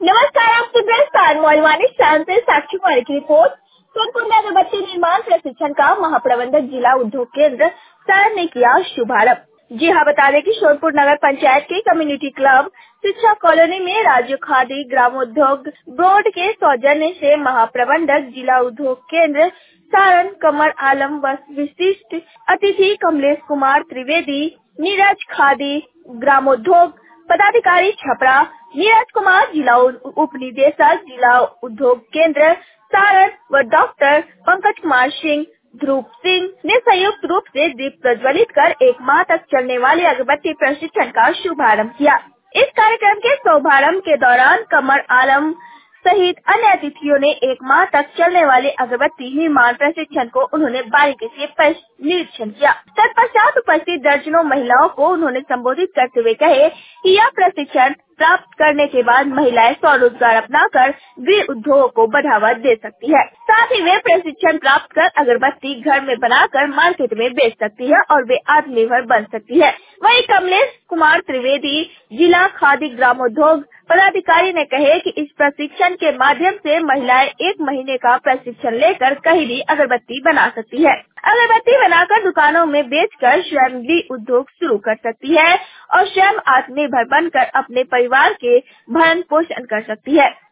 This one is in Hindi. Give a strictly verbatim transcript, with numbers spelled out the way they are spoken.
नमस्कार, आपके प्रस्ताव मौलवानी शान से साक्षी कुमारी की रिपोर्ट। सोनपुर में अगरबत्ती निर्माण प्रशिक्षण का महाप्रबंधक जिला उद्योग केंद्र सारण ने किया शुभारंभ। जी हाँ, बता दें कि सोनपुर नगर पंचायत के कम्युनिटी क्लब शिक्षा कॉलोनी में राज्य खादी ग्रामोद्योग बोर्ड के सौजन्य से महाप्रबंधक जिला उद्योग केंद्र सारण कमर आलम व विशिष्ट अतिथि कमलेश कुमार त्रिवेदी, नीरज खादी ग्रामोद्योग पदाधिकारी छपरा, नीरज कुमार जिला उप निदेशक जिला उद्योग केंद्र सारण व डॉक्टर पंकज कुमार सिंह ध्रुव सिंह ने संयुक्त रूप से दीप प्रज्वलित कर एक माह तक चलने वाले अगरबत्ती प्रशिक्षण का शुभारंभ किया। इस कार्यक्रम के शुभारंभ के दौरान कमर आलम सहित अन्य अतिथियों ने एक माह तक चलने वाले अगरबत्ती निर्माण प्रशिक्षण को उन्होंने बारीकी से निरीक्षण किया। तत्पश्चात उपस्थित दर्जनों महिलाओं को उन्होंने संबोधित करते हुए कहे कि यह प्रशिक्षण प्राप्त करने के बाद महिलाएं स्वरोजगार अपनाकर गृह उद्योग को बढ़ावा दे सकती है। साथ ही वे प्रशिक्षण प्राप्त कर अगरबत्ती घर में बनाकर मार्केट में बेच सकती है और वे आत्मनिर्भर बन सकती है। वहीं कमलेश कुमार त्रिवेदी जिला खादी ग्रामोद्योग पदाधिकारी ने कहे कि इस प्रशिक्षण के माध्यम से महिलाएं एक महीने का प्रशिक्षण लेकर कहीं भी अगरबत्ती बना सकती है। अगरबत्ती बनाकर दुकानों में बेचकर स्वयं भी उद्योग शुरू कर सकती है और स्वयं आत्मनिर्भर बनकर अपने परिवार के भरण पोषण कर सकती है।